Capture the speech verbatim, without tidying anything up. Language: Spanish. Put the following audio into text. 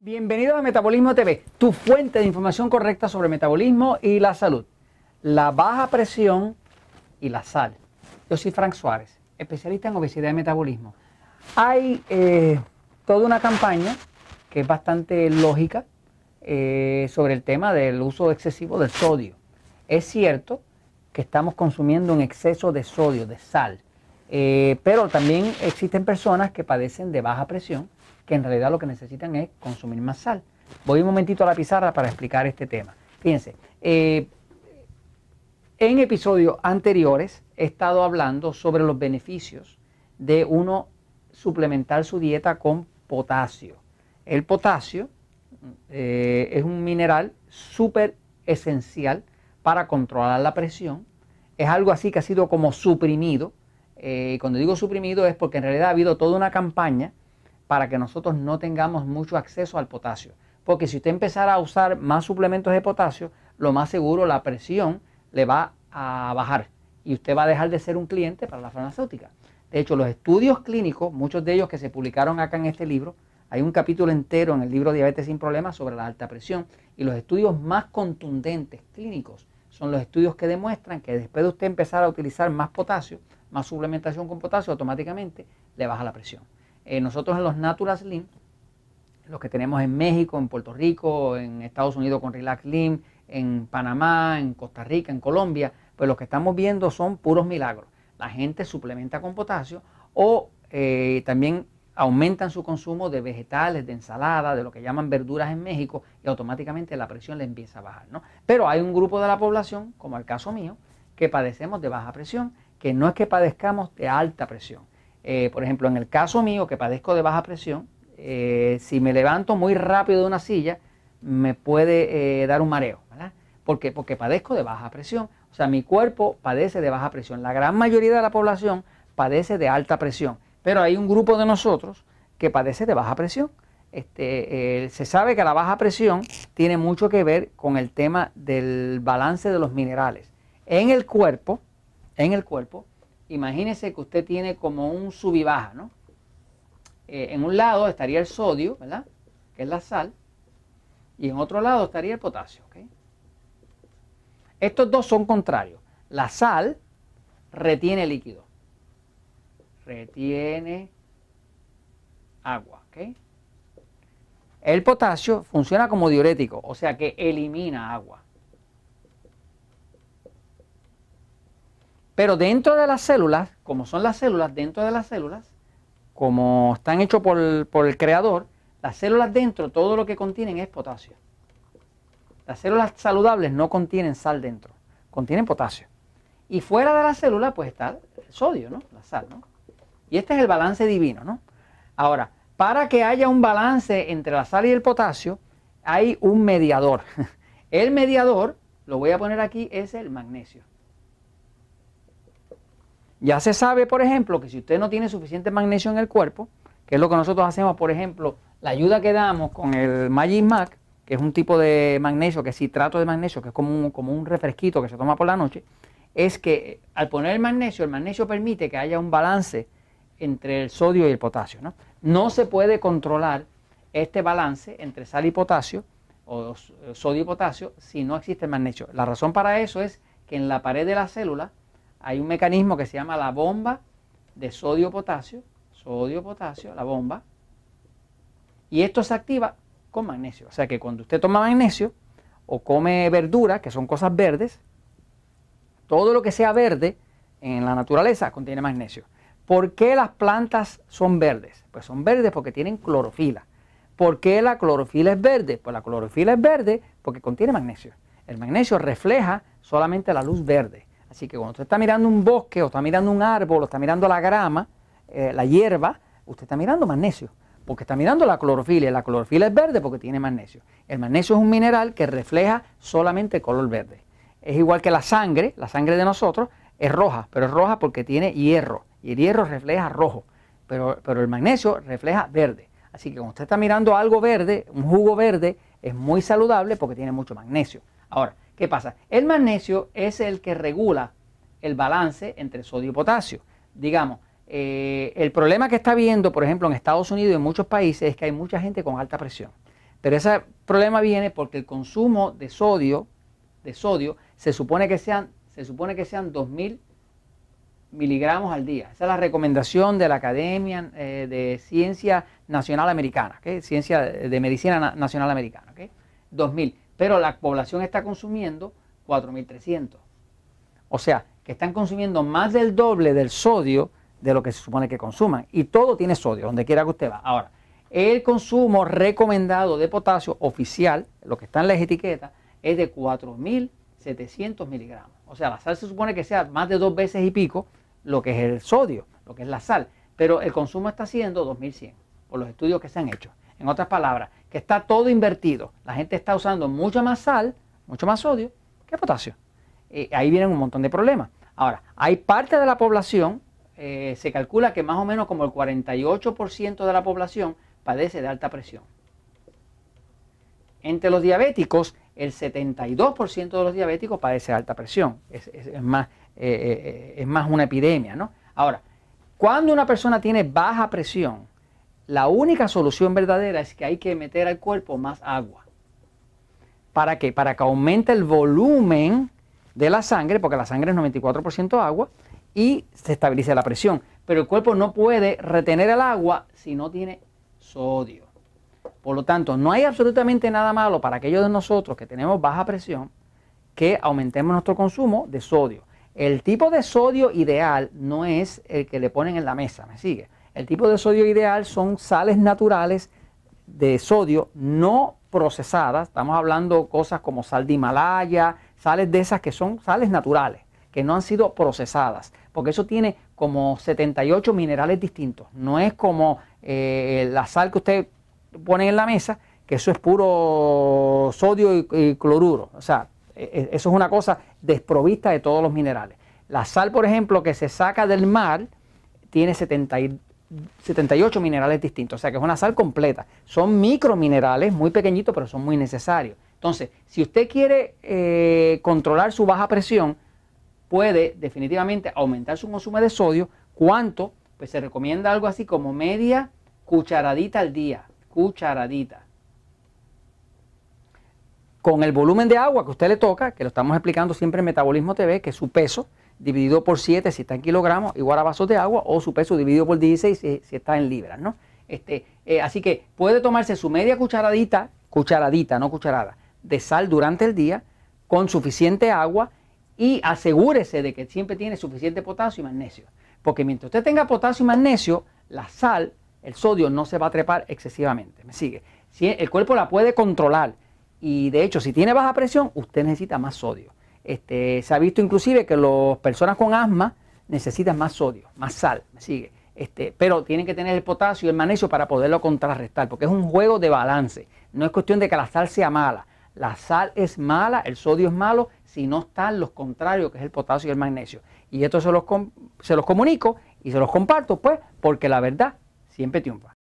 Bienvenidos a Metabolismo T V, tu fuente de información correcta sobre metabolismo y la salud, la baja presión y la sal. Yo soy Frank Suárez, especialista en obesidad y metabolismo. Hay eh, toda una campaña que es bastante lógica eh, sobre el tema del uso excesivo del sodio. Es cierto que estamos consumiendo un exceso de sodio, de sal, eh, pero también existen personas que padecen de baja presión, que en realidad lo que necesitan es consumir más sal. Voy un momentito a la pizarra para explicar este tema. Fíjense, eh, en episodios anteriores he estado hablando sobre los beneficios de uno suplementar su dieta con potasio. El potasio eh, es un mineral súper esencial para controlar la presión. Es algo así que ha sido como suprimido. Eh, cuando digo suprimido es porque en realidad ha habido toda una campaña para que nosotros no tengamos mucho acceso al potasio. Porque si usted empezara a usar más suplementos de potasio, lo más seguro la presión le va a bajar y usted va a dejar de ser un cliente para la farmacéutica. De hecho, los estudios clínicos, muchos de ellos que se publicaron acá en este libro, hay un capítulo entero en el libro Diabetes sin Problemas sobre la alta presión, y los estudios más contundentes clínicos son los estudios que demuestran que después de usted empezar a utilizar más potasio, más suplementación con potasio, automáticamente le baja la presión. Eh, nosotros en los Natural Slim, los que tenemos en México, en Puerto Rico, en Estados Unidos con Relax Slim, en Panamá, en Costa Rica, en Colombia, pues lo que estamos viendo son puros milagros. La gente suplementa con potasio o eh, también aumentan su consumo de vegetales, de ensalada, de lo que llaman verduras en México, y automáticamente la presión le empieza a bajar, ¿no? Pero hay un grupo de la población, como el caso mío, que padecemos de baja presión, que no es que padezcamos de alta presión. Eh, por ejemplo, en el caso mío, que padezco de baja presión, eh, si me levanto muy rápido de una silla, me puede eh, dar un mareo, ¿verdad? ¿Por qué? Porque padezco de baja presión. O sea, mi cuerpo padece de baja presión. La gran mayoría de la población padece de alta presión, pero hay un grupo de nosotros que padece de baja presión. Este, eh, se sabe que la baja presión tiene mucho que ver con el tema del balance de los minerales. En el cuerpo, en el cuerpo, imagínese que usted tiene como un sub y baja, ¿no? Eh, en un lado estaría el sodio, ¿verdad? Que es la sal. Y en otro lado estaría el potasio, ¿ok? Estos dos son contrarios. La sal retiene líquido. Retiene agua, ¿ok? El potasio funciona como diurético, o sea que elimina agua. Pero dentro de las células, como son las células, dentro de las células, como están hechos por, por el creador, las células dentro, todo lo que contienen es potasio. Las células saludables no contienen sal dentro, contienen potasio. Y fuera de la célula, pues está el sodio, ¿no? La sal, ¿no? Y este es el balance divino, ¿no? Ahora, para que haya un balance entre la sal y el potasio, hay un mediador. El mediador, lo voy a poner aquí, es el magnesio. Ya se sabe, por ejemplo, que si usted no tiene suficiente magnesio en el cuerpo, que es lo que nosotros hacemos, por ejemplo, la ayuda que damos con el Magic Mac, que es un tipo de magnesio, que es citrato de magnesio, que es como un, como un refresquito que se toma por la noche, es que al poner el magnesio, el magnesio permite que haya un balance entre el sodio y el potasio, ¿no? No se puede controlar este balance entre sal y potasio, o sodio y potasio, si no existe el magnesio. La razón para eso es que en la pared de la célula hay un mecanismo que se llama la bomba de sodio-potasio, sodio-potasio, la bomba, y esto se activa con magnesio. O sea que cuando usted toma magnesio o come verduras, que son cosas verdes, todo lo que sea verde en la naturaleza contiene magnesio. ¿Por qué las plantas son verdes? Pues son verdes porque tienen clorofila. ¿Por qué la clorofila es verde? Pues la clorofila es verde porque contiene magnesio. El magnesio refleja solamente la luz verde. Así que cuando usted está mirando un bosque, o está mirando un árbol, o está mirando la grama, eh, la hierba, usted está mirando magnesio, porque está mirando la clorofila, y la clorofila es verde porque tiene magnesio. El magnesio es un mineral que refleja solamente el color verde. Es igual que la sangre, la sangre de nosotros es roja, pero es roja porque tiene hierro, y el hierro refleja rojo, pero, pero el magnesio refleja verde. Así que cuando usted está mirando algo verde, un jugo verde, es muy saludable porque tiene mucho magnesio. Ahora, ¿qué pasa? El magnesio es el que regula el balance entre sodio y potasio. Digamos, eh, el problema que está habiendo, por ejemplo, en Estados Unidos y en muchos países es que hay mucha gente con alta presión. Pero ese problema viene porque el consumo de sodio, de sodio se supone que sean, se supone que sean dos mil miligramos al día. Esa es la recomendación de la Academia eh, de Ciencia Nacional Americana, ¿okay? Ciencia de Medicina Na Nacional Americana, ¿okay? dos mil. Pero la población está consumiendo cuatro mil trescientos. O sea, que están consumiendo más del doble del sodio de lo que se supone que consuman. Y todo tiene sodio, donde quiera que usted va. Ahora, el consumo recomendado de potasio oficial, lo que está en las etiquetas, es de cuatro mil setecientos miligramos. O sea, la sal se supone que sea más de dos veces y pico lo que es el sodio, lo que es la sal. Pero el consumo está siendo dos mil cien, por los estudios que se han hecho. En otras palabras, que está todo invertido. La gente está usando mucha más sal, mucho más sodio que potasio. Eh, ahí vienen un montón de problemas. Ahora, hay parte de la población, eh, se calcula que más o menos como el cuarenta y ocho por ciento de la población padece de alta presión. Entre los diabéticos, el setenta y dos por ciento de los diabéticos padece de alta presión. Es, es, es, más, eh, eh, es más una epidemia, ¿no? Ahora, cuando una persona tiene baja presión, la única solución verdadera es que hay que meter al cuerpo más agua. ¿Para qué? Para que aumente el volumen de la sangre, porque la sangre es noventa y cuatro por ciento agua, y se estabilice la presión. Pero el cuerpo no puede retener el agua si no tiene sodio. Por lo tanto, no hay absolutamente nada malo para aquellos de nosotros que tenemos baja presión que aumentemos nuestro consumo de sodio. El tipo de sodio ideal no es el que le ponen en la mesa, ¿me sigue? El tipo de sodio ideal son sales naturales de sodio no procesadas. Estamos hablando cosas como sal de Himalaya, sales de esas que son sales naturales, que no han sido procesadas, porque eso tiene como setenta y ocho minerales distintos. No es como eh, la sal que usted pone en la mesa, que eso es puro sodio y, y cloruro. O sea, eso es una cosa desprovista de todos los minerales. La sal, por ejemplo, que se saca del mar, tiene setenta y ocho minerales distintos, o sea que es una sal completa. Son microminerales muy pequeñitos, pero son muy necesarios. Entonces, si usted quiere eh, controlar su baja presión, puede definitivamente aumentar su consumo de sodio. ¿Cuánto? Pues se recomienda algo así como media cucharadita al día, cucharadita. Con el volumen de agua que a usted le toca, que lo estamos explicando siempre en Metabolismo T V, que es su peso dividido por siete si está en kilogramos, igual a vasos de agua, o su peso dividido por dieciséis si, si está en libras, ¿no? Este, eh, así que puede tomarse su media cucharadita, cucharadita, no cucharada, de sal durante el día, con suficiente agua, y asegúrese de que siempre tiene suficiente potasio y magnesio. Porque mientras usted tenga potasio y magnesio, la sal, el sodio, no se va a trepar excesivamente. ¿Me sigue? Si el cuerpo la puede controlar. Y de hecho, si tiene baja presión, usted necesita más sodio. Este, se ha visto inclusive que las personas con asma necesitan más sodio, más sal, ¿me sigue? Este, pero tienen que tener el potasio y el magnesio para poderlo contrarrestar, porque es un juego de balance. No es cuestión de que la sal sea mala. La sal es mala, el sodio es malo, si no están los contrarios, que es el potasio y el magnesio. Y esto se los, se los comunico y se los comparto, pues, porque la verdad siempre triunfa.